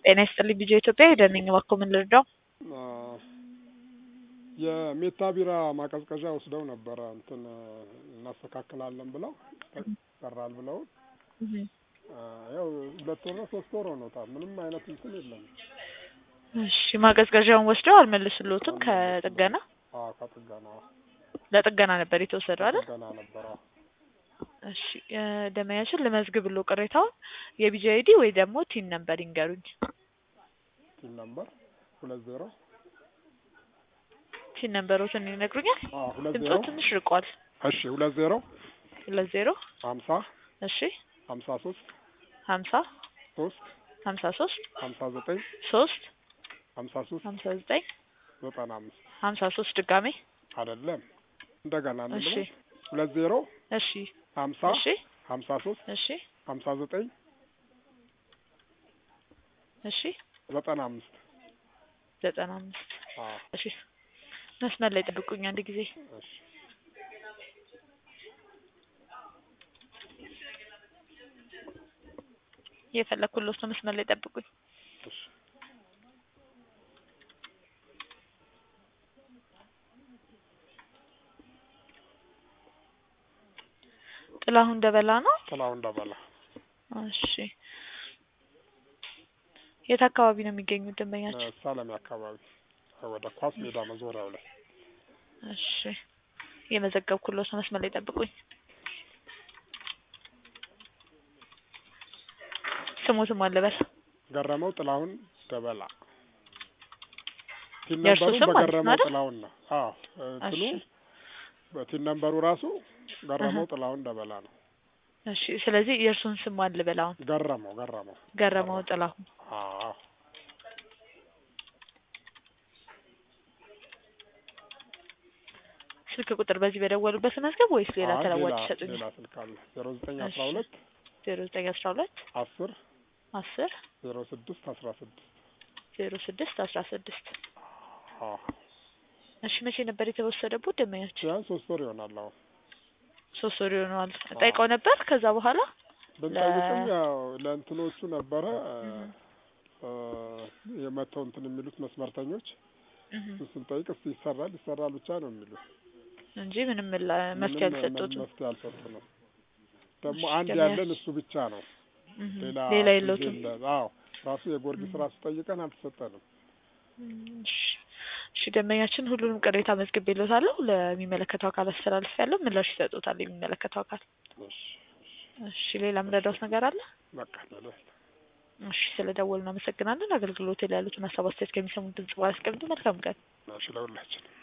ጤና ይስጥልኝ ልጄ ኢትዮጵያ ሄደን ነኝ እባክዎ ምን ልርዳው? የሜታ ቢራ ማቀዝቀዣ ወስደው ነበረ እንትን እናስተካክላለን ብለው ይሰራል ብለው ያው 2 ወር 3 ወር ሆኖታል። ምንም አይነት እንትን የለም። እሺ ማቀዝቀዣውን ወስደው አልመለሱልዎትም ከጥገና? አዎ ከጥገና ለጥገና ነበር የተወሰደው አይደል? ጥገና ነበር። እሺ ደመያችን ልመዝግብልዎ ቅሬታውን የቢጂ አይዲ ወይ ደግሞ ቲን ነምበር ይንገሩኝ። ቲን ነምበር 20 ቲን ነምበሮትን ይነግሩኛል? ድምፅዎ ትንሽ ርቋል። እሺ 20 20 50 እሺ 53 50 3 53 59 3 53 59 95 53 ድጋሜ አይደለም እንደገና ነው። እሺ 20 እሺ 50 እሺ 53 እሺ 59 እሺ 95 95 እሺ መስመር ላይ ጠብቁኝ አንድ ጊዜ። እሺ የፈለኩልዎት ነው መስመር ላይ ጠብቁኝ። እሺ ጥላሁን ደበላ ነው? ጥላሁን ደበላ። እሺ የት አካባቢ ነው የሚገኙት ደንበኛችን? ሳለሚ አካባቢ ወደ ኳስ ሜዳ መዞሪያው ላይ። እሺ የመዘገብኩልዎት ነው መስመር ላይ ጠብቁኝ። ስሙትም አለበል ገረመው ጥላሁን ደበላ። ቲን የእርሱ ነምበሩ ስም ማለት ነው በገረመው አይደል? ጥላሁን ነው። አዎ እንትኑ በቲን ነምበሩ ራሱ ገረመው ጥላሁን ደበላ ነው። እሺ ስለዚህ የእርሱን ስም አለበል አሁን ገረመው ጥላሁን። አዎ ስልክ ቁጥር በዚህ በደወሉበት መዝገብ ወይስ ሌላ ተለዋጭ ይሰጡኛል? ሌላ ስልክ አለ 0912 0912 10 10 06 16 06 16 አዎ እሺ መቼ ነበር የተወሰደበት ደመኛችን? ያን 3 ወር ይሆናል። አሁን 3 ወር ይሆናል። ጠይቀው ነበር ከዛ በኋላ ብንጠይቅም ያው ለእንትኖቹ ነበረ የመተው እንትን የሚሉት መስመርተኞች ስንጠይቅ እስቲ ይሰራል ብቻ ነው የሚሉት እንጂ ምንም መፍትሄ አልሰጡትም። መፍትሄ አልሰጡንም። ደግሞ አንድ ያለን እሱ ብቻ ነው። ሌላ የለውም። አዎ ራሱ የጊዮርጊስ ራሱ ጠይቀን አልተሰጠንም። እሺ ደንበኛችን ሁሉንም ቅሬታ መዝግቤልዎታለሁ። ለሚመለከተው አካል አስተላልፌያለሁ። ምላሽ ይሰጡታል የሚመለከተው አካል። እሺ ሌላ ምረዳዎት ነገር አለ? በቃ ሌላ እሺ ስለደወልን እናመሰግናለን። አገልግሎት ላይ ያሉትን ሀሳብ አስተያየት ከሚሰሙት ድምጽ በኋላ አስቀምጡ። መልካም ቀን። እሺ ለሁላችን